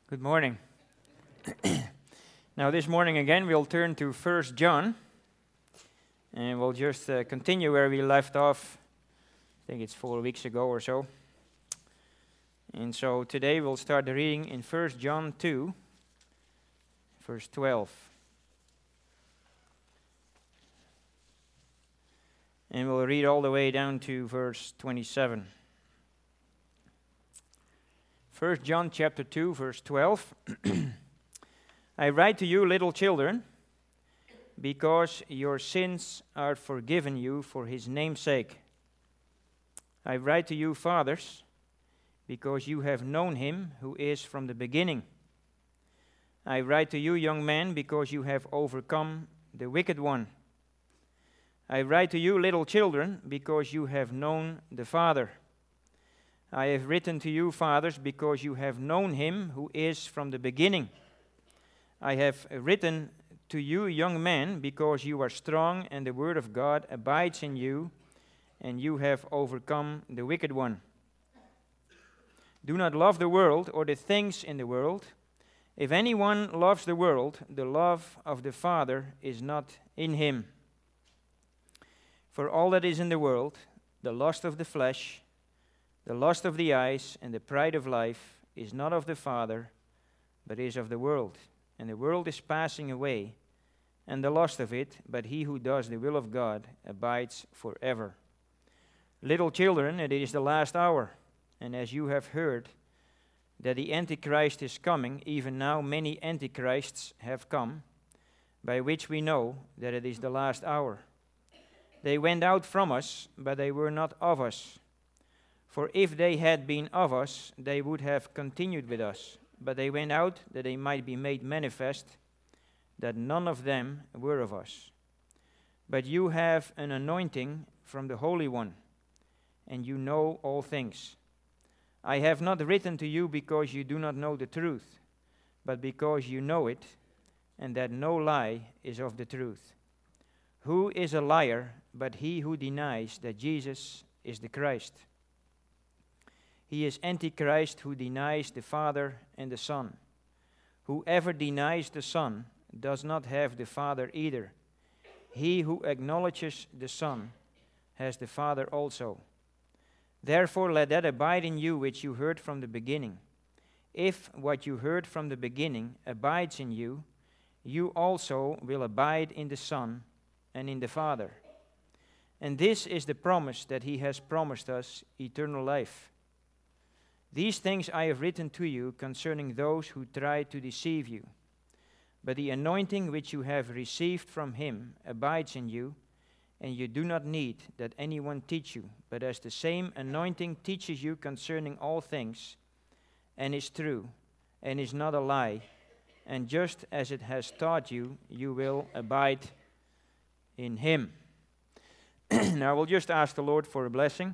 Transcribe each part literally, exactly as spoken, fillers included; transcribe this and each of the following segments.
Good morning. Now this morning again we'll turn to First John and we'll just uh, continue where we left off. I think it's four weeks ago or so. And so today we'll start the reading in First John two, verse twelve. And we'll read all the way down to verse twenty-seven. First John chapter two, verse twelve. I write to you, little children, because your sins are forgiven you for his name's sake. I write to you, fathers, because you have known him who is from the beginning. I write to you, young men, because you have overcome the wicked one. I write to you, little children, because you have known the Father. I have written to you, fathers, because you have known him who is from the beginning. I have written to you, young men, because you are strong and the word of God abides in you, and you have overcome the wicked one. Do not love the world or the things in the world. If anyone loves the world, the love of the Father is not in him. For all that is in the world, the lust of the flesh, the lust of the eyes, and the pride of life is not of the Father, but is of the world. And the world is passing away, and the lust of it, but he who does the will of God abides forever. Little children, it is the last hour, and as you have heard that the Antichrist is coming, even now many Antichrists have come, by which we know that it is the last hour. They went out from us, but they were not of us. For if they had been of us, they would have continued with us. But they went out that they might be made manifest that none of them were of us. But you have an anointing from the Holy One, and you know all things. I have not written to you because you do not know the truth, but because you know it, and that no lie is of the truth. Who is a liar but he who denies that Jesus is the Christ? He is Antichrist who denies the Father and the Son. Whoever denies the Son does not have the Father either. He who acknowledges the Son has the Father also. Therefore let that abide in you which you heard from the beginning. If what you heard from the beginning abides in you, you also will abide in the Son and in the Father. And this is the promise that he has promised us, eternal life. These things I have written to you concerning those who try to deceive you. But the anointing which you have received from him abides in you, and you do not need that anyone teach you, but as the same anointing teaches you concerning all things, and is true, and is not a lie, and just as it has taught you, you will abide in him. Now we'll just ask the Lord for a blessing.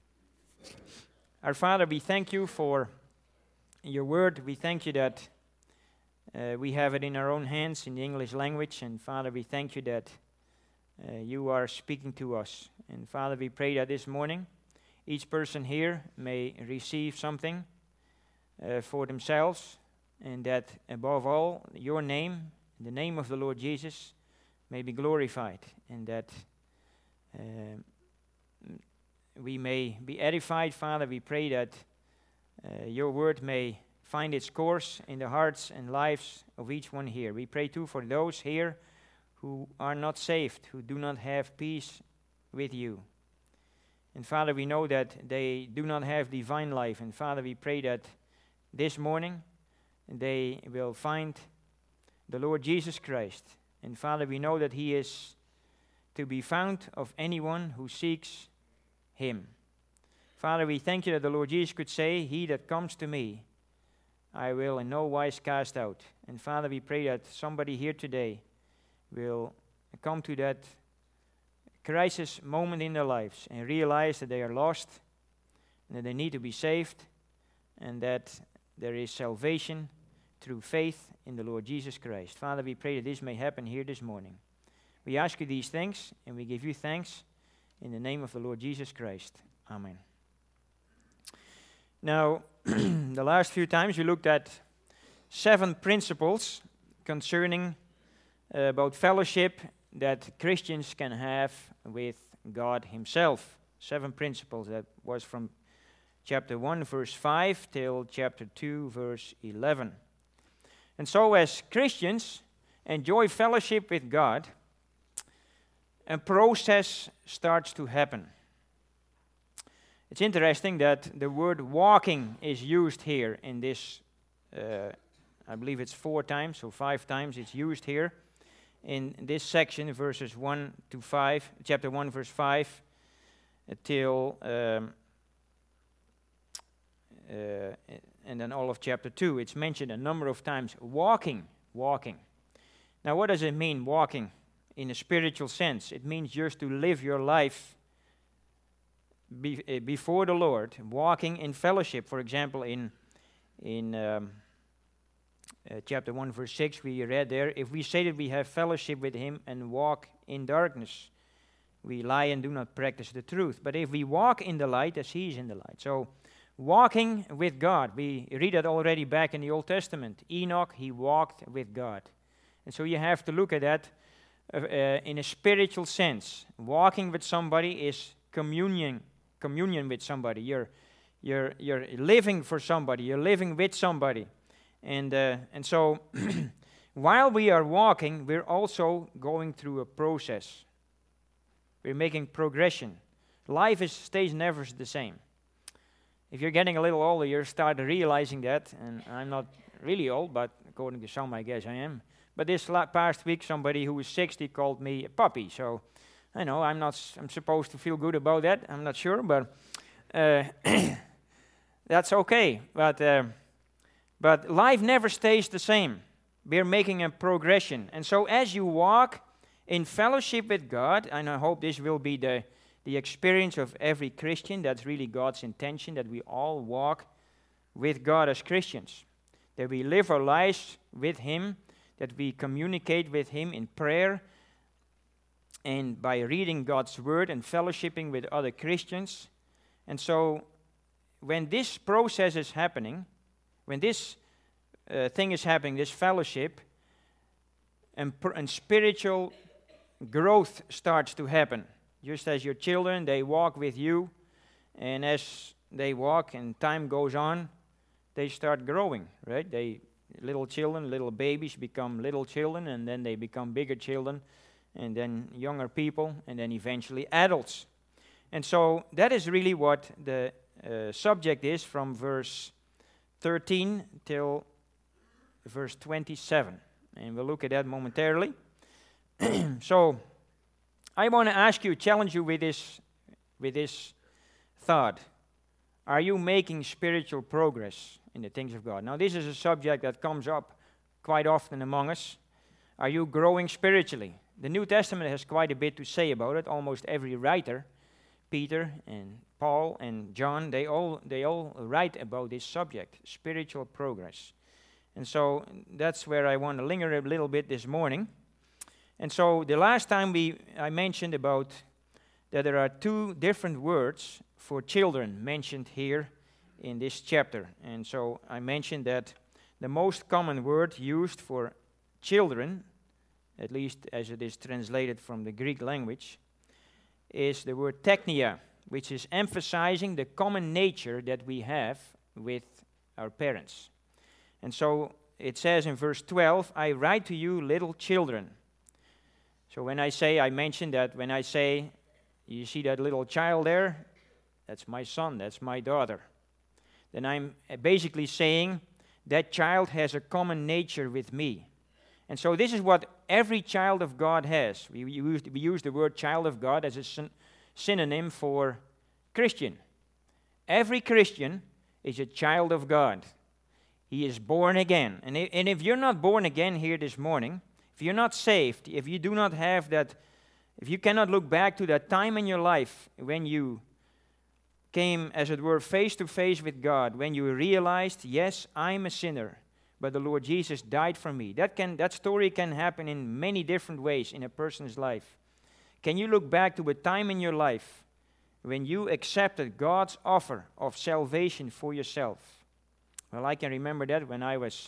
Our Father, we thank you for your word. We thank you that uh, we have it in our own hands in the English language. And Father, we thank you that uh, you are speaking to us. And Father, we pray that this morning each person here may receive something uh, for themselves. And that above all, your name, the name of the Lord Jesus, may be glorified. And that uh, we may be edified. Father, we pray that uh, your word may find its course in the hearts and lives of each one here. We pray too for those here who are not saved, who do not have peace with you. And Father, we know that they do not have divine life. And Father, we pray that this morning they will find the Lord Jesus Christ. And Father, we know that he is to be found of anyone who seeks him. Father, we thank you that the Lord Jesus could say, he that comes to me, I will in no wise cast out. And Father, we pray that somebody here today will come to that crisis moment in their lives and realize that they are lost and that they need to be saved and that there is salvation through faith in the Lord Jesus Christ. Father, we pray that this may happen here this morning. We ask you these things and we give you thanks in the name of the Lord Jesus Christ. Amen. Now, the last few times we looked at seven principles concerning uh, about fellowship that Christians can have with God Himself. Seven principles. That was from chapter one, verse five, till chapter two, verse eleven. And so as Christians enjoy fellowship with God, a process starts to happen. It's interesting that the word walking is used here in this, uh, I believe it's four times or five times it's used here in this section, verses one to five, chapter one, verse five, till, um, uh, and then all of chapter two. It's mentioned a number of times, walking, walking. Now what does it mean, walking? In a spiritual sense, it means just to live your life be, uh, before the Lord, walking in fellowship. For example, in in um, uh, chapter one, verse six, we read there, if we say that we have fellowship with Him and walk in darkness, we lie and do not practice the truth. But if we walk in the light, as He is in the light. So, walking with God, we read it already back in the Old Testament. Enoch, he walked with God. And so you have to look at that Uh, uh, in a spiritual sense. Walking with somebody is communion, communion with somebody. You're, you're, you're living for somebody. You're living with somebody, and uh, and so while we are walking, we're also going through a process. We're making progression. Life is stays never the same. If you're getting a little older, you start realizing that. And I'm not really old, but according to some, I guess I am. But this la- past week, somebody who was sixty called me a puppy. So, I know I'm not. S- I'm supposed to feel good about that. I'm not sure, but uh, that's okay. But uh, but life never stays the same. We're making a progression, and so as you walk in fellowship with God, and I hope this will be the the experience of every Christian. That's really God's intention, that we all walk with God as Christians, that we live our lives with Him, that we communicate with Him in prayer and by reading God's Word and fellowshipping with other Christians. And so when this process is happening, when this uh, thing is happening, this fellowship, and, pr- and spiritual growth starts to happen. Just as your children, they walk with you, and as they walk and time goes on, they start growing, right? They Little children, little babies become little children, and then they become bigger children, and then younger people, and then eventually adults. And so that is really what the uh, subject is from verse thirteen till verse twenty-seven. And we'll look at that momentarily. So I want to ask you, challenge you with this, with this thought. Are you making spiritual progress in the things of God? Now, this is a subject that comes up quite often among us. Are you growing spiritually? The New Testament has quite a bit to say about it. Almost every writer, Peter and Paul and John, they all they all write about this subject, spiritual progress. And so that's where I want to linger a little bit this morning. And so the last time we I mentioned about that there are two different words for children mentioned here in this chapter. And so I mentioned that the most common word used for children, at least as it is translated from the Greek language, is the word teknia, which is emphasizing the common nature that we have with our parents. And so it says in verse twelve, I write to you little children. So when I say, I mentioned that when I say, you see that little child there? That's my son, that's my daughter. Then I'm basically saying that child has a common nature with me. And so this is what every child of God has. We use, we use the word child of God as a syn- synonym for Christian. Every Christian is a child of God. He is born again. And, I- and if you're not born again here this morning, if you're not saved, if you do not have that, if you cannot look back to that time in your life when you came, as it were, face to face with God, when you realized, yes, I'm a sinner, but the Lord Jesus died for me. That can that story can happen in many different ways in a person's life. Can you look back to a time in your life when you accepted God's offer of salvation for yourself? Well, I can remember that when I was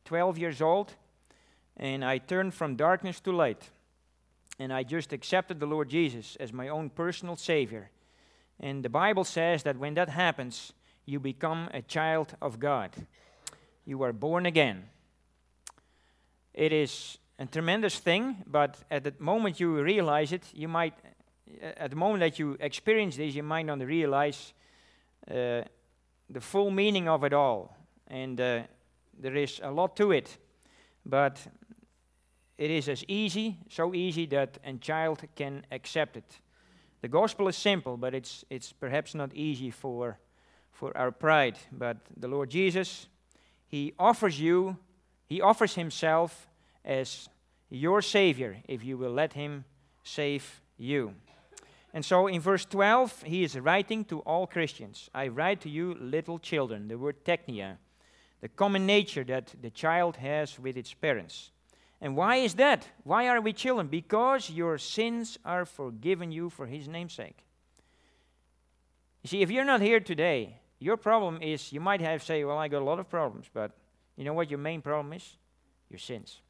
twelve years old, and I turned from darkness to light. And I just accepted the Lord Jesus as my own personal Savior. And the Bible says that when that happens, you become a child of God. You are born again. It is a tremendous thing, but at the moment you realize it, you might, at the moment that you experience this, you might not realize uh, the full meaning of it all. And uh, there is a lot to it, but it is as easy, so easy that a child can accept it. The gospel is simple, but it's it's perhaps not easy for for our pride. But the Lord Jesus, He offers you, He offers Himself as your Savior if you will let Him save you. And so in verse twelve, He is writing to all Christians. I write to you, little children, the word teknia, the common nature that the child has with its parents. And why is that? Why are we children? Because your sins are forgiven you for His name's sake. You see, if you're not here today, your problem is, you might have say, well, I got a lot of problems, but you know what your main problem is? Your sins.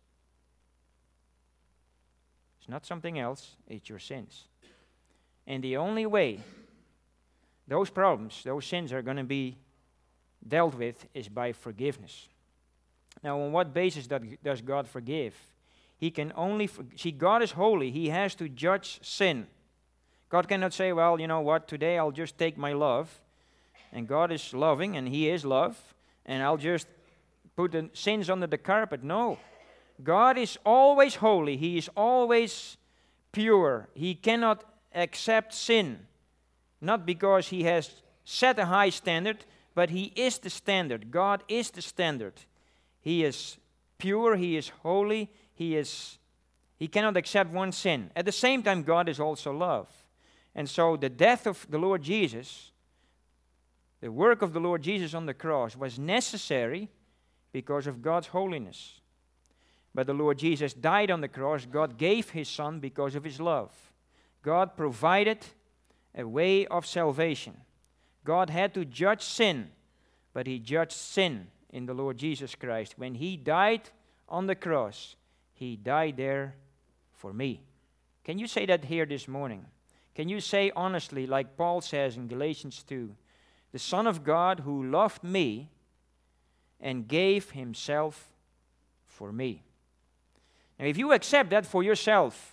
It's not something else, it's your sins. And the only way those problems, those sins are going to be dealt with is by forgiveness. Now, on what basis does God forgive? He can only, for- see, God is holy. He has to judge sin. God cannot say, well, you know what, today I'll just take my love, and God is loving, and He is love, and I'll just put the sins under the carpet. No. God is always holy. He is always pure. He cannot accept sin, not because He has set a high standard, but He is the standard. God is the standard. He is pure, He is holy, He is, He cannot accept one sin. At the same time, God is also love. And so the death of the Lord Jesus, the work of the Lord Jesus on the cross was necessary because of God's holiness. But the Lord Jesus died on the cross. God gave His Son because of His love. God provided a way of salvation. God had to judge sin, but He judged sin in the Lord Jesus Christ. When He died on the cross, He died there for me. Can you say that here this morning? Can you say honestly, like Paul says in Galatians two, the Son of God who loved me and gave Himself for me? Now, if you accept that for yourself,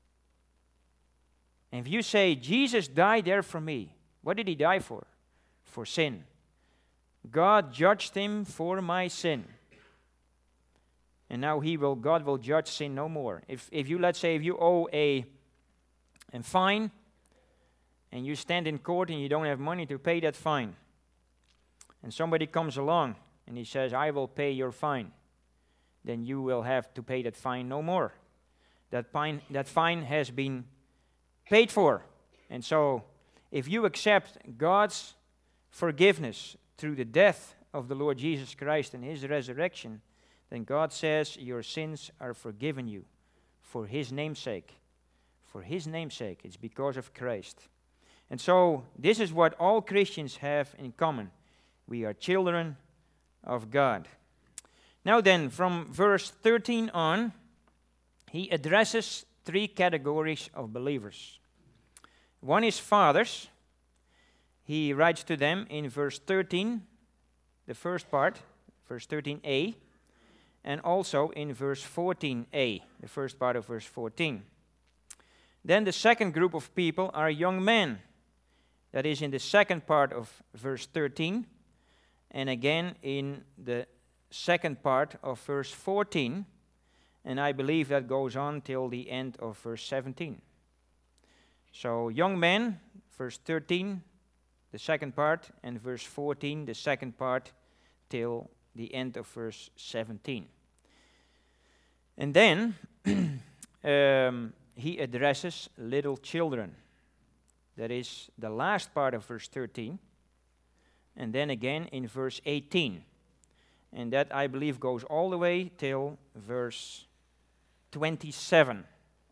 and if you say, Jesus died there for me, what did He die for? For sin. God judged Him for my sin. And now he will, God will judge sin no more. If if you, let's say, if you owe a, a fine, and you stand in court and you don't have money to pay that fine, and somebody comes along and he says, I will pay your fine, then you will have to pay that fine no more. That fine, that fine has been paid for. And so, if you accept God's forgiveness through the death of the Lord Jesus Christ and His resurrection, then God says your sins are forgiven you for His name's sake. For His name's sake. It's because of Christ. And so this is what all Christians have in common. We are children of God. Now then, from verse thirteen on, he addresses three categories of believers. One is fathers. He writes to them in verse thirteen, the first part, verse thirteen a, and also in verse fourteen a, the first part of verse fourteen. Then the second group of people are young men. That is in the second part of verse thirteen, and again in the second part of verse fourteen, and I believe that goes on till the end of verse seventeen. So young men, verse thirteen, the second part, and verse fourteen, the second part, till the end of verse seventeen. And then um, he addresses little children. That is the last part of verse thirteen, and then again in verse eighteen. And that, I believe, goes all the way till verse twenty-seven.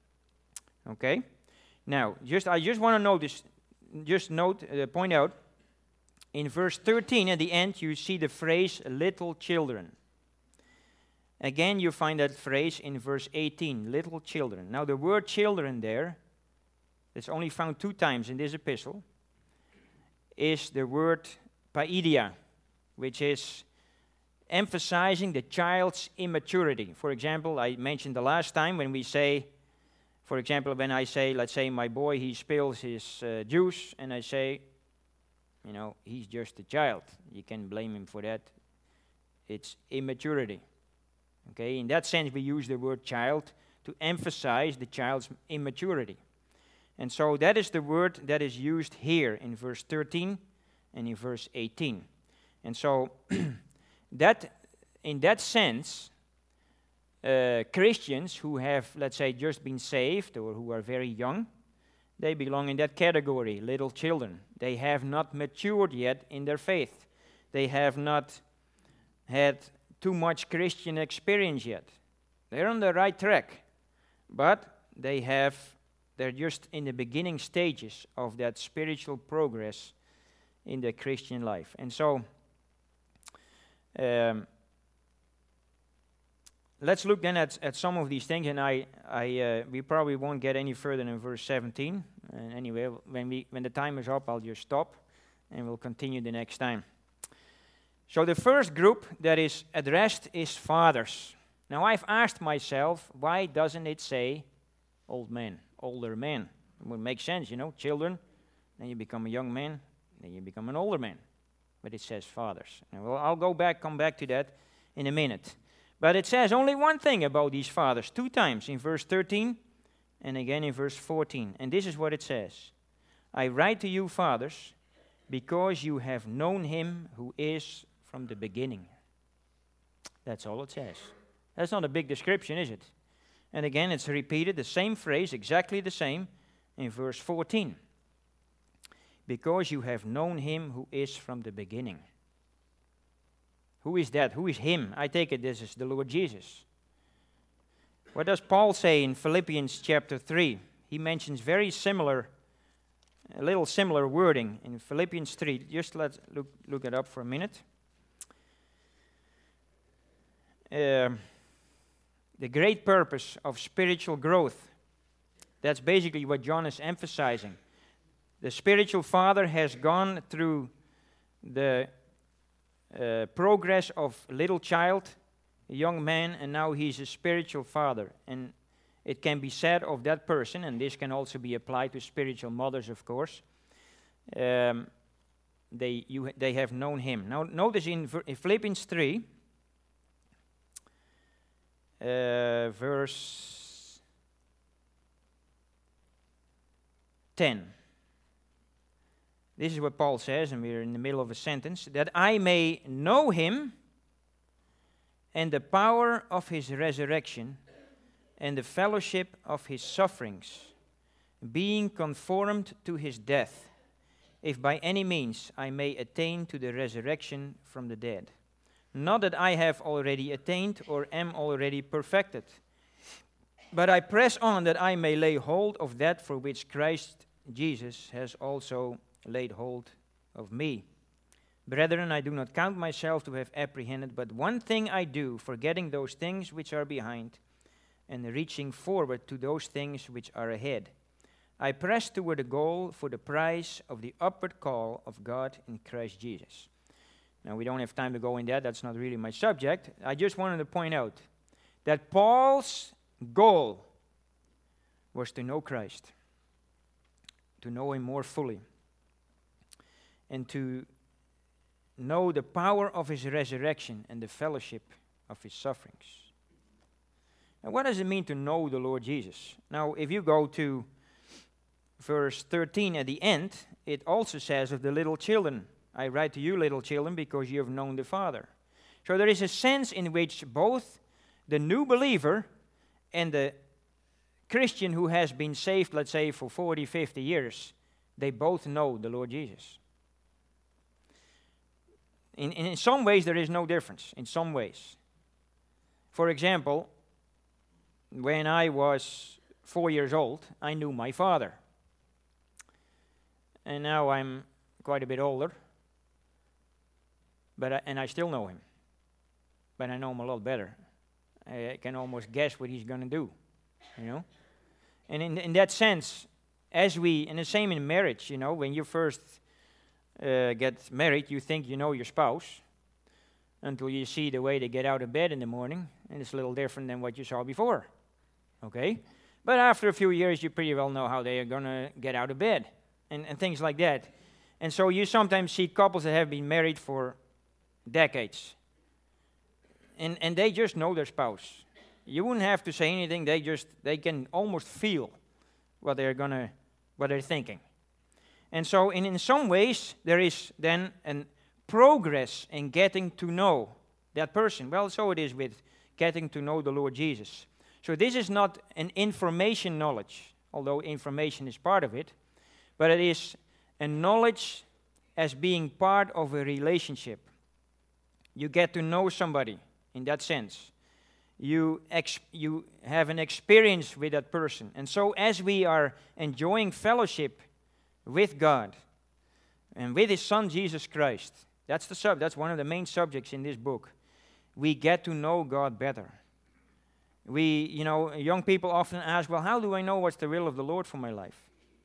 Okay? Now, just I just want to notice, just note, uh, point out, in verse thirteen at the end, you see the phrase little children. Again, you find that phrase in verse eighteen, little children. Now, the word children there, it's only found two times in this epistle, is the word paidia, which is emphasizing the child's immaturity. For example, I mentioned the last time when we say, for example, when I say, let's say my boy, he spills his uh, juice, and I say, you know, he's just a child. You can blame him for that. It's immaturity. Okay, in that sense, we use the word child to emphasize the child's immaturity. And so that is the word that is used here in verse thirteen and in verse eighteen. And so that, in that sense, uh, Christians who have, let's say, just been saved or who are very young, they belong in that category, little children. They have not matured yet in their faith. They have not had too much Christian experience yet. They're on the right track, but they have, they're just in the beginning stages of that spiritual progress in the Christian life. And so, um, let's look then at, at some of these things, and I, I, uh, we probably won't get any further than verse seventeen. And anyway, when we, when the time is up, I'll just stop, and we'll continue the next time. So the first group that is addressed is fathers. Now I've asked myself, why doesn't it say old men, older men? It would make sense, you know, children, then you become a young man, then you become an older man. But it says fathers. And well, I'll go back, come back to that in a minute. But it says only one thing about these fathers, two times, in verse thirteen and again in verse fourteen. And this is what it says. I write to you, fathers, because you have known him who is from the beginning. That's all it says. That's not a big description, is it? And again, it's repeated, the same phrase, exactly the same, in verse fourteen. Because you have known him who is from the beginning. Who is that? Who is him? I take it this is the Lord Jesus. What does Paul say in Philippians chapter three? He mentions very similar, a little similar wording in Philippians three. Just let's look, look it up for a minute. Uh, the great purpose of spiritual growth. That's basically what John is emphasizing. The spiritual father has gone through the uh, progress of little child, a young man, and now he's a spiritual father. And it can be said of that person, and this can also be applied to spiritual mothers, of course. Um, they you they have known him. Now notice in, in Philippians three. Uh, verse ten. This is what Paul says, and we're in the middle of a sentence. That I may know him and the power of his resurrection and the fellowship of his sufferings, being conformed to his death, if by any means I may attain to the resurrection from the dead. Not that I have already attained or am already perfected, but I press on that I may lay hold of that for which Christ Jesus has also laid hold of me. Brethren, I do not count myself to have apprehended, but one thing I do, forgetting those things which are behind, and reaching forward to those things which are ahead. I press toward the goal for the prize of the upward call of God in Christ Jesus. Now, we don't have time to go in that. That's not really my subject. I just wanted to point out that Paul's goal was to know Christ, to know him more fully, and to know the power of his resurrection and the fellowship of his sufferings. Now, what does it mean to know the Lord Jesus? Now, if you go to verse thirteen at the end, it also says of the little children, I write to you, little children, because you have known the Father. So there is a sense in which both the new believer and the Christian who has been saved, let's say, for forty, fifty years, they both know the Lord Jesus. In, in some ways, there is no difference, in some ways. For example, when I was four years old, I knew my father. And now I'm quite a bit older. But I, and I still know him, but I know him a lot better. I can almost guess what he's going to do, you know. And in in that sense, as we, and the same in marriage, you know, when you first uh, get married, you think you know your spouse until you see the way they get out of bed in the morning, and it's a little different than what you saw before, okay? But after a few years, you pretty well know how they are going to get out of bed and, and things like that. And so you sometimes see couples that have been married for decades, and, and they just know their spouse. You wouldn't have to say anything. They just, they can almost feel what they're going to, what they're thinking. And so in, in some ways, there is then an progress in getting to know that person. Well, so it is with getting to know the Lord Jesus. So this is not an information knowledge, although information is part of it, but it is a knowledge as being part of a relationship. You get to know somebody in that sense. You, ex- you have an experience with that person. And so as we are enjoying fellowship with God and with His Son, Jesus Christ, that's the sub. That's one of the main subjects in this book. We get to know God better. We, you know, young people often ask, well, how do I know what's the will of the Lord for my life?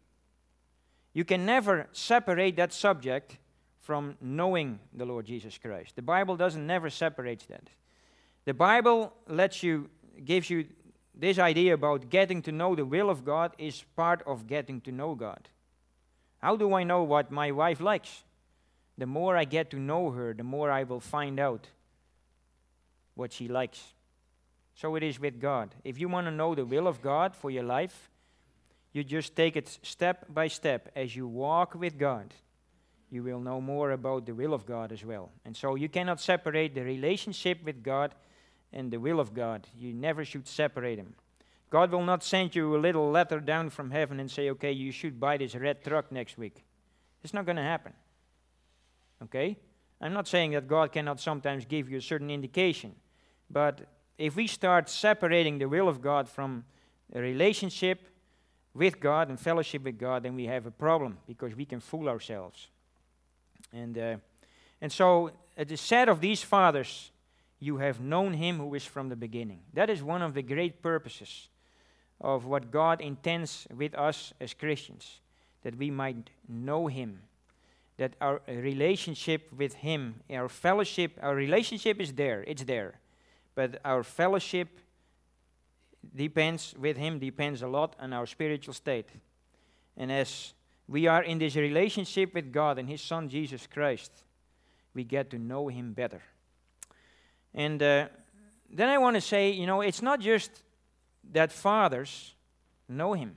You can never separate that subject from knowing the Lord Jesus Christ. The Bible doesn't never separates that. The Bible lets you, gives you this idea about getting to know the will of God is part of getting to know God. How do I know what my wife likes? The more I get to know her, the more I will find out what she likes. So it is with God. If you want to know the will of God for your life, you just take it step by step. As you walk with God, you will know more about the will of God as well. And so you cannot separate the relationship with God and the will of God. You never should separate them. God will not send you a little letter down from heaven and say, okay, you should buy this red truck next week. It's not going to happen. Okay? I'm not saying that God cannot sometimes give you a certain indication, but if we start separating the will of God from a relationship with God and fellowship with God, then we have a problem because we can fool ourselves. And uh, and so it is said of these fathers, you have known Him who is from the beginning. That is one of the great purposes of what God intends with us as Christians, that we might know Him, that our relationship with Him, our fellowship, our relationship is there, it's there. But our fellowship depends, with Him depends a lot on our spiritual state. And as we are in this relationship with God and His Son, Jesus Christ, we get to know Him better. And uh, then I want to say, you know, it's not just that fathers know Him.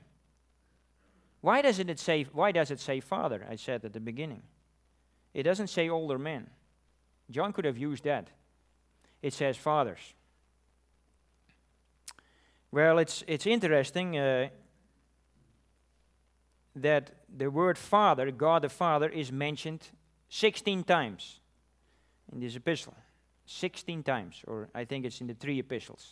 Why does it say, why does it say father, I said at the beginning? It doesn't say older men. John could have used that. It says fathers. Well, it's it's interesting uh, that the word father, God the Father, is mentioned sixteen times in this epistle. sixteen times, or I think it's in the three epistles.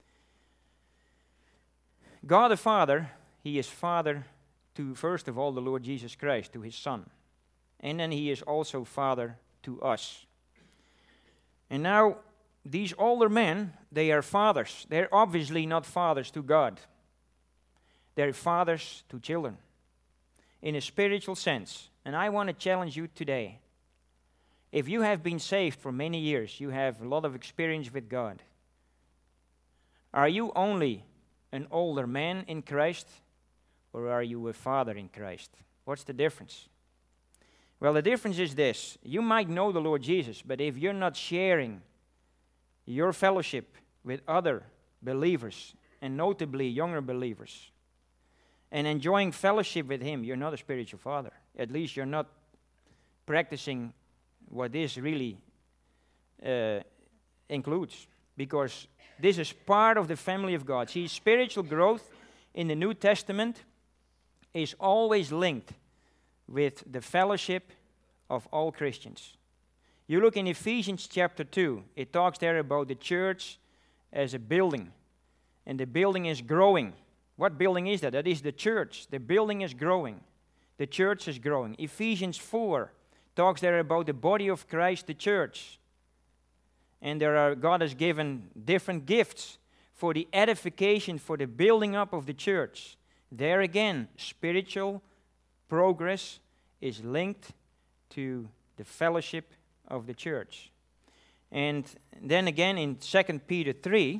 God the Father, He is Father to, first of all, the Lord Jesus Christ, to His Son. And then He is also Father to us. And now, these older men, they are fathers. They're obviously not fathers to God. They're fathers to children in a spiritual sense. And I want to challenge you today. If you have been saved for many years, you have a lot of experience with God. Are you only an older man in Christ, or are you a father in Christ? What's the difference? Well, the difference is this. You might know the Lord Jesus, but if you're not sharing your fellowship with other believers, and notably younger believers, and enjoying fellowship with Him, you're not a spiritual father. At least you're not practicing what this really uh, includes, because this is part of the family of God. See, spiritual growth in the New Testament is always linked with the fellowship of all Christians. You look in Ephesians chapter two, it talks there about the church as a building, and the building is growing. What building is that? That is the church. The building is growing. The church is growing. Ephesians four talks there about the body of Christ, the church. And there are, God has given different gifts for the edification, for the building up of the church. There again, spiritual progress is linked to the fellowship of the church. And then again in Second Peter three,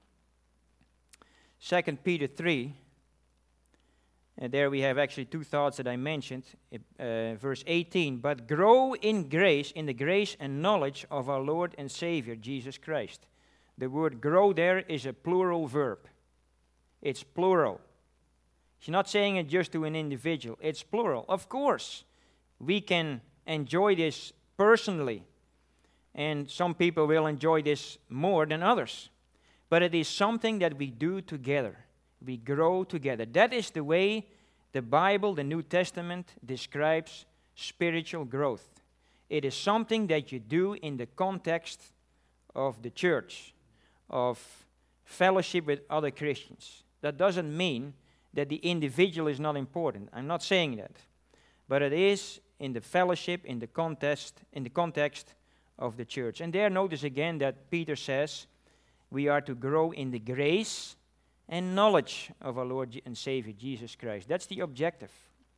Second Peter three, and there we have actually two thoughts that I mentioned. Uh, verse eighteen, but grow in grace, in the grace and knowledge of our Lord and Savior, Jesus Christ. The word grow there is a plural verb. It's plural. He's not saying it just to an individual. It's plural. Of course, we can enjoy this personally, and some people will enjoy this more than others. But it is something that we do together. We grow together. That is the way the Bible, the New Testament, describes spiritual growth. It is something that you do in the context of the church, of fellowship with other Christians. That doesn't mean that the individual is not important. I'm not saying that. But it is in the fellowship, in the context, in the context of the church. And there notice again that Peter says we are to grow in the grace and knowledge of our Lord and Savior, Jesus Christ. That's the objective.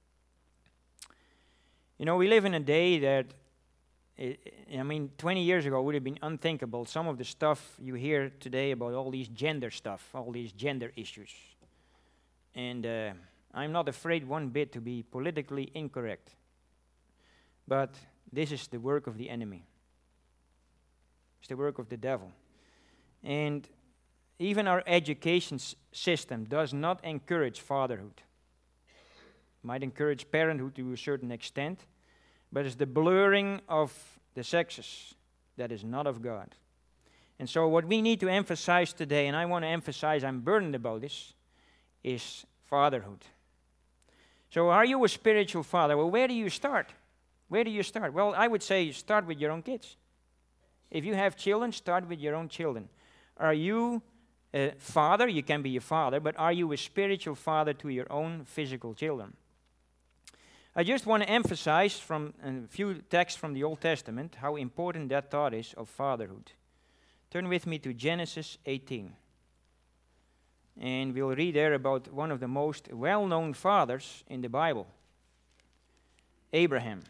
You know, we live in a day that, I mean, twenty years ago would have been unthinkable. Some of the stuff you hear today about all these gender stuff, all these gender issues. And uh, I'm not afraid one bit to be politically incorrect. But this is the work of the enemy. It's the work of the devil. And even our education s- system does not encourage fatherhood. It might encourage parenthood to a certain extent, but it's the blurring of the sexes that is not of God. And so what we need to emphasize today, and I want to emphasize, I'm burdened about this, is fatherhood. So are you a spiritual father? Well, where do you start? Where do you start? Well, I would say start with your own kids. If you have children, start with your own children. Are you a father? You can be a father, but are you a spiritual father to your own physical children? I just want to emphasize from a few texts from the Old Testament how important that thought is of fatherhood. Turn with me to Genesis eighteen. And we'll read there about one of the most well-known fathers in the Bible, Abraham.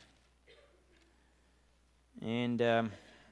And um,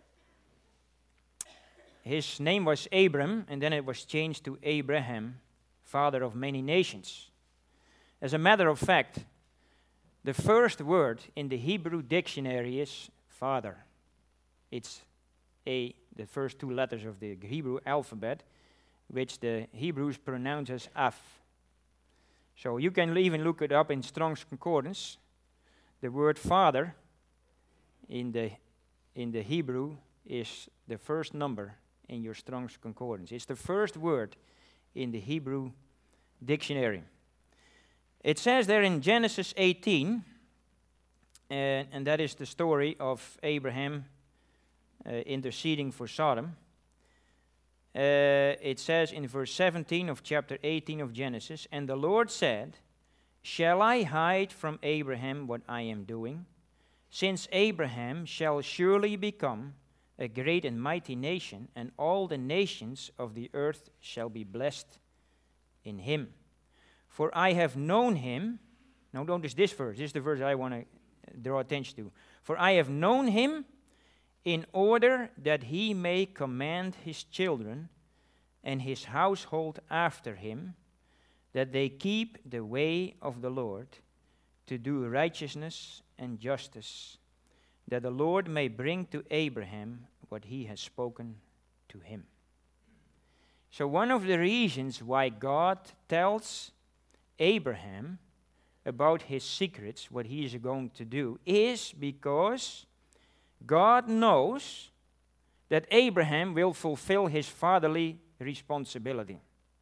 his name was Abram, and then it was changed to Abraham, father of many nations. As a matter of fact, the first word in the Hebrew dictionary is father. It's a, the first two letters of the Hebrew alphabet, which the Hebrews pronounce as Af. So you can even look it up in Strong's Concordance. The word father in the in the Hebrew is the first number in your Strong's Concordance. It's the first word in the Hebrew dictionary. It says there in Genesis eighteen, and, and that is the story of Abraham uh, interceding for Sodom. Uh, it says in verse seventeen of chapter eighteen of Genesis, and the Lord said, shall I hide from Abraham what I am doing? Since Abraham shall surely become a great and mighty nation, and all the nations of the earth shall be blessed in him. For I have known him. Now notice this verse. This is the verse I want to draw attention to. For I have known him in order that he may command his children and his household after him, that they keep the way of the Lord, to do righteousness and justice, that the Lord may bring to Abraham what he has spoken to him. So one of the reasons why God tells Abraham about his secrets, what he is going to do, is because God knows that Abraham will fulfill his fatherly responsibility.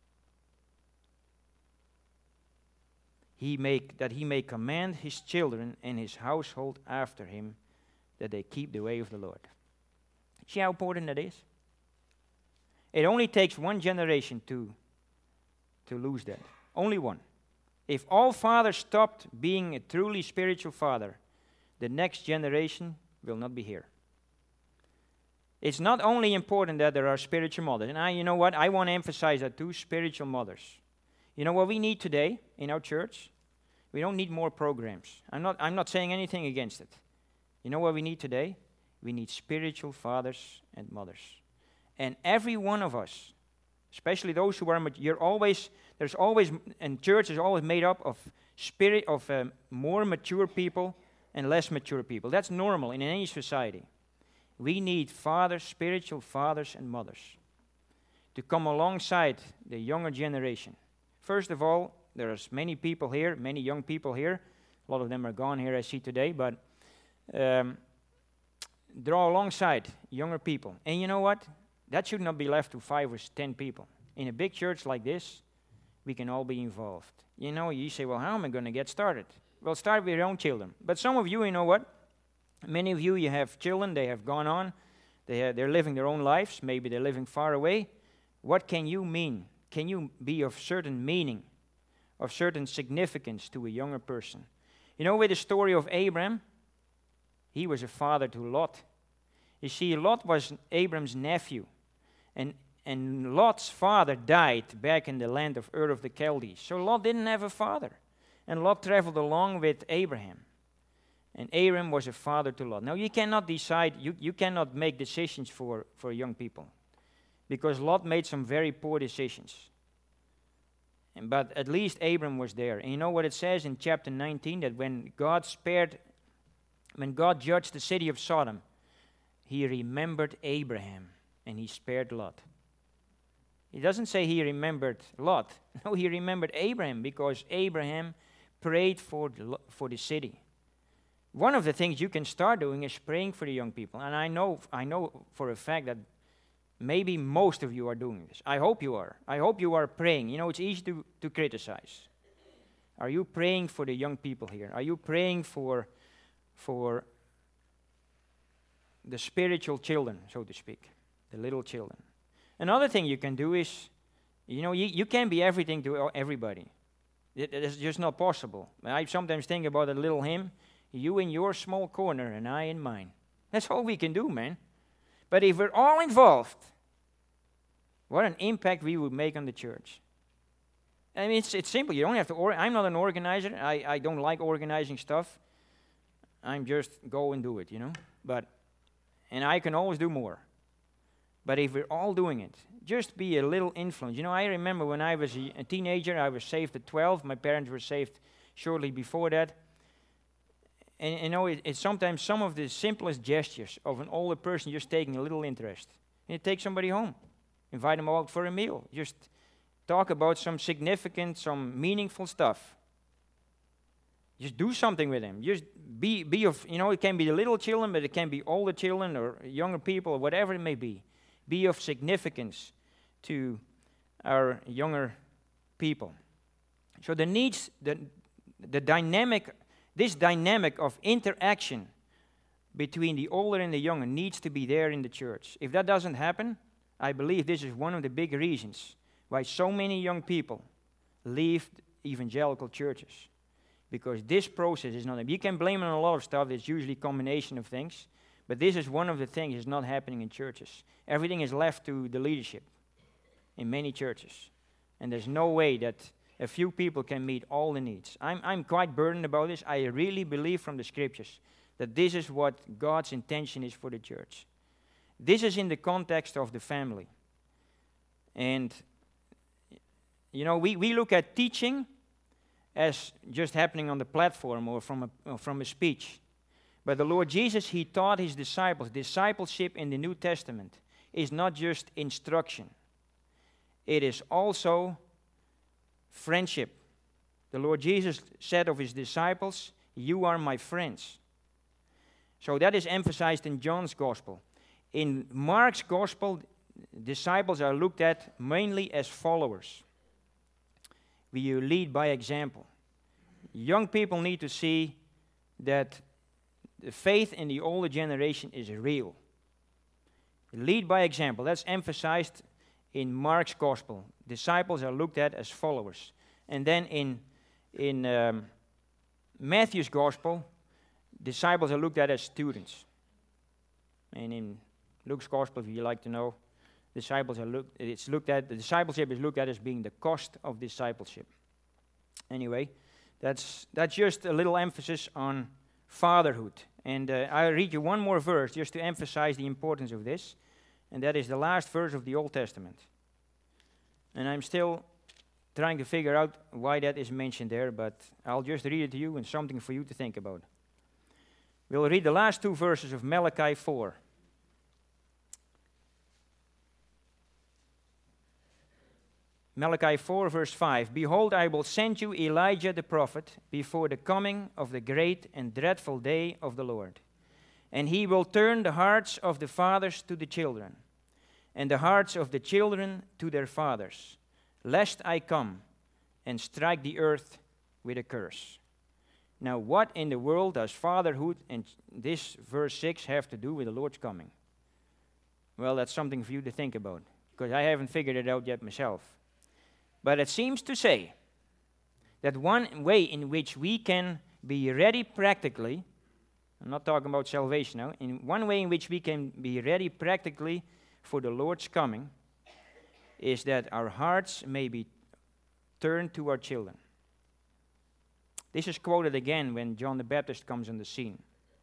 He make, that he may command his children and his household after him, that they keep the way of the Lord. See how important that is? It only takes one generation to, to lose that. Only one. If all fathers stopped being a truly spiritual father, the next generation will not be here. It's not only important that there are spiritual mothers, and I, you know what, I want to emphasize that too, spiritual mothers. You know what we need today in our church? We don't need more programs. I'm not, I'm not saying anything against it. You know what we need today? We need spiritual fathers and mothers. And every one of us, especially those who are, mat- you're always, there's always, and church is always made up of spirit, of um, more mature people and less mature people. That's normal in any society. We need fathers, spiritual fathers and mothers to come alongside the younger generation. First of all, there's many people here, many young people here. A lot of them are gone here, I see today, but um, draw alongside younger people. And you know what? That should not be left to five or ten people. In a big church like this, we can all be involved. You know, you say, well, how am I going to get started? Well, start with your own children. But some of you, you know what? Many of you, you have children, they have gone on. They have, they're living their own lives. Maybe they're living far away. What can you mean? Can you be of certain meaning, of certain significance to a younger person? You know, with the story of Abraham, he was a father to Lot. You see, Lot was Abram's nephew. And, and Lot's father died back in the land of Ur of the Chaldees. So Lot didn't have a father. And Lot traveled along with Abraham. And Abraham was a father to Lot. Now, you cannot decide, you, you cannot make decisions for, for young people. Because Lot made some very poor decisions. And, but at least Abraham was there. And you know what it says in chapter nineteen? That when God spared, when God judged the city of Sodom, he remembered Abraham and he spared Lot. He doesn't say he remembered Lot. No, he remembered Abraham because Abraham prayed for the, for the city. One of the things you can start doing is praying for the young people. And I know, I know for a fact that maybe most of you are doing this. I hope you are. I hope you are praying. You know, it's easy to, to criticize. Are you praying for the young people here? Are you praying for, for the spiritual children, so to speak, the little children? Another thing you can do is, you know, you, you can't be everything to everybody. It, it's just not possible. I sometimes think about a little hymn. You in your small corner and I in mine. That's all we can do, man. But if we're all involved, what an impact we would make on the church. I mean, it's, it's simple. You don't have to, or- I'm not an organizer. I, I don't like organizing stuff. I'm just go and do it, you know. But, and I can always do more. But if we're all doing it, just be a little influence. You know, I remember when I was a, a teenager, I was saved at twelve. My parents were saved shortly before that. And you know, it, it's sometimes some of the simplest gestures of an older person just taking a little interest. And you take somebody home, invite them out for a meal, just talk about some significant, some meaningful stuff. Just do something with them. Just be, be of, you know, it can be the little children, but it can be older children or younger people or whatever it may be. Be of significance to our younger people. So the needs, the, the dynamic, this dynamic of interaction between the older and the younger needs to be there in the church. If that doesn't happen, I believe this is one of the big reasons why so many young people leave evangelical churches. Because this process is not, you can blame it on a lot of stuff, it's usually a combination of things, but this is one of the things that's not happening in churches. Everything is left to the leadership in many churches. And there's no way that a few people can meet all the needs. I'm, I'm quite burdened about this. I really believe from the scriptures that this is what God's intention is for the church. This is in the context of the family. And, you know, we, we look at teaching as just happening on the platform or from a, or from a speech. But the Lord Jesus, He taught His disciples. Discipleship in the New Testament is not just instruction. It is also friendship. The Lord Jesus said of His disciples, "You are my friends." So that is emphasized in John's gospel. In Mark's gospel, disciples are looked at mainly as followers. We lead by example. Young people need to see that the faith in the older generation is real. Lead by example. That's emphasized in Mark's gospel. Disciples are looked at as followers. And then in, in um, Matthew's gospel, disciples are looked at as students. And in Luke's Gospel, if you like to know, disciples are looked. It's looked at. The discipleship is looked at as being the cost of discipleship. Anyway, that's that's just a little emphasis on fatherhood. And uh, I'll read you one more verse just to emphasize the importance of this, and that is the last verse of the Old Testament. And I'm still trying to figure out why that is mentioned there, but I'll just read it to you and something for you to think about. We'll read the last two verses of Malachi four. Malachi four, verse five. Behold, I will send you Elijah the prophet before the coming of the great and dreadful day of the Lord. And he will turn the hearts of the fathers to the children, and the hearts of the children to their fathers, lest I come and strike the earth with a curse. Now, what in the world does fatherhood and this verse six have to do with the Lord's coming? Well, that's something for you to think about, because I haven't figured it out yet myself. But it seems to say that one way in which we can be ready practically, I'm not talking about salvation now, in one way in which we can be ready practically for the Lord's coming is that our hearts may be turned to our children. This is quoted again when John the Baptist comes on the scene.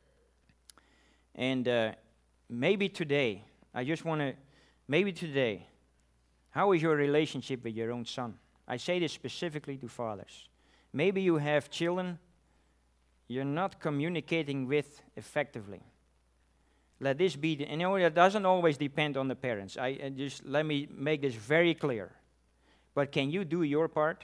And uh, maybe today, I just want to, maybe today, how is your relationship with your own son? I say this specifically to fathers. Maybe you have children you're not communicating with effectively. Let this be, the, you know, it doesn't always depend on the parents. I, I just let me make this very clear. But can you do your part?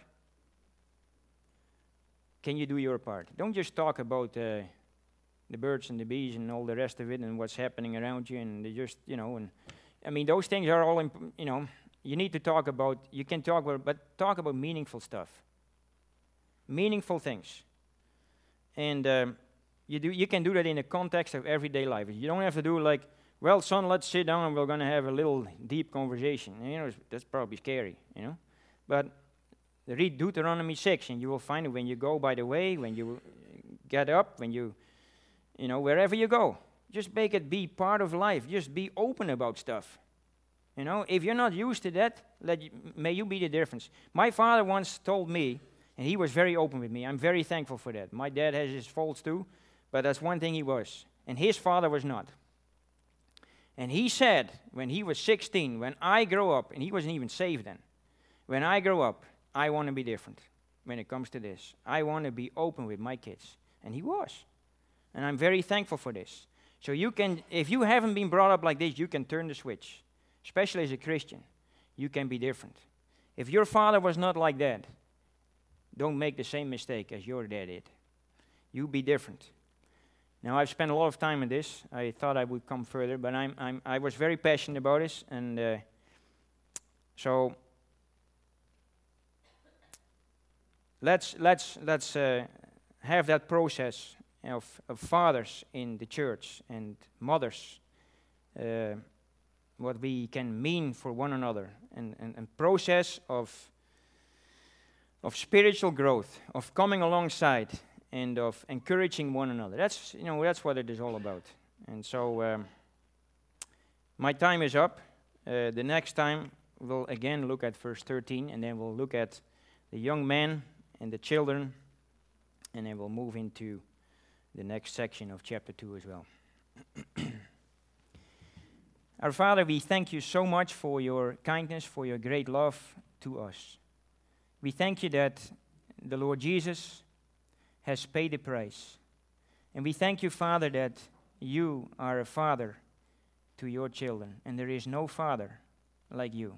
Can you do your part? Don't just talk about uh, the birds and the bees and all the rest of it and what's happening around you and they just, you know, and I mean, those things are all, imp- you know, you need to talk about, you can talk about, but talk about meaningful stuff. Meaningful things. And um, you do, you can do that in the context of everyday life. You don't have to do like, well, son, let's sit down and we're going to have a little deep conversation. And, you know, that's probably scary, you know. But read Deuteronomy six, and you will find it when you go by the way, when you get up, when you, you know, wherever you go. Just make it be part of life. Just be open about stuff. You know, if you're not used to that, let you, may you be the difference. My father once told me, and he was very open with me. I'm very thankful for that. My dad has his faults too, but that's one thing he was. And his father was not. And he said, when he was sixteen, when I grow up, and he wasn't even saved then, when I grow up, I want to be different when it comes to this. I want to be open with my kids. And he was. And I'm very thankful for this. So you can, if you haven't been brought up like this, you can turn the switch. Especially as a Christian, you can be different. If your father was not like that, don't make the same mistake as your dad did. You be different. Now, I've spent a lot of time on this. I thought I would come further, but I'm, I'm, I was very passionate about this. And uh, so let's, let's, let's uh, have that process of, of fathers in the church and mothers. Uh, what we can mean for one another, and, and, and process of, of spiritual growth, of coming alongside, and of encouraging one another. That's, you know, that's what it is all about. And so, um, my time is up. Uh, the next time, we'll again look at verse thirteen, and then we'll look at the young men and the children, and then we'll move into the next section of chapter two as well. Our Father, we thank you so much for your kindness, for your great love to us. We thank you that the Lord Jesus has paid the price. And we thank you, Father, that you are a father to your children, and there is no father like you.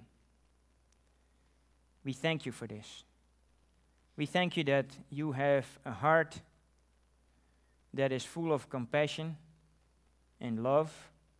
We thank you for this. We thank you that you have a heart that is full of compassion and love,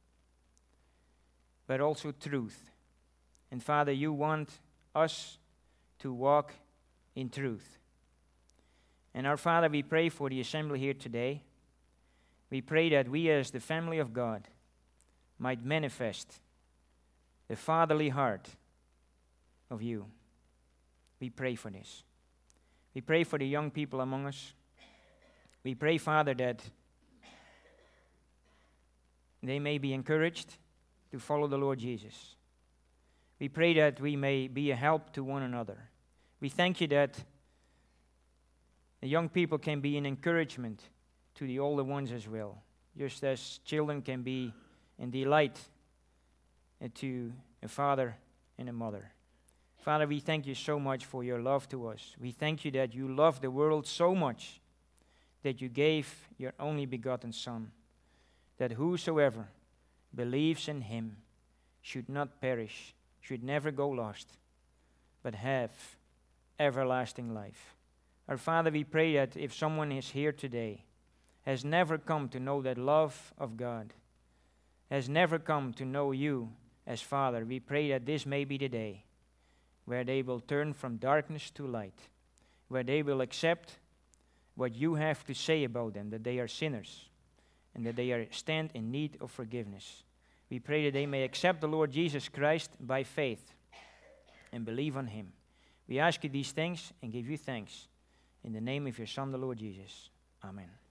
but also truth. And Father, you want us to walk in truth. And our Father, we pray for the assembly here today. We pray that we as the family of God might manifest the fatherly heart of you. We pray for this. We pray for the young people among us. We pray, Father, that they may be encouraged to follow the Lord Jesus. We pray that we may be a help to one another. We thank you that the young people can be an encouragement to the older ones as well, just as children can be a delight to a father and a mother. Father, we thank you so much for your love to us. We thank you that you love the world so much that you gave your only begotten Son, that whosoever believes in him should not perish, should never go lost, but have everlasting life. Our Father, we pray that if someone is here today, has never come to know that love of God, has never come to know you as Father, we pray that this may be the day where they will turn from darkness to light, where they will accept what you have to say about them, that they are sinners and that they are stand in need of forgiveness. We pray that they may accept the Lord Jesus Christ by faith and believe on him. We ask you these things and give you thanks in the name of your Son, the Lord Jesus. Amen.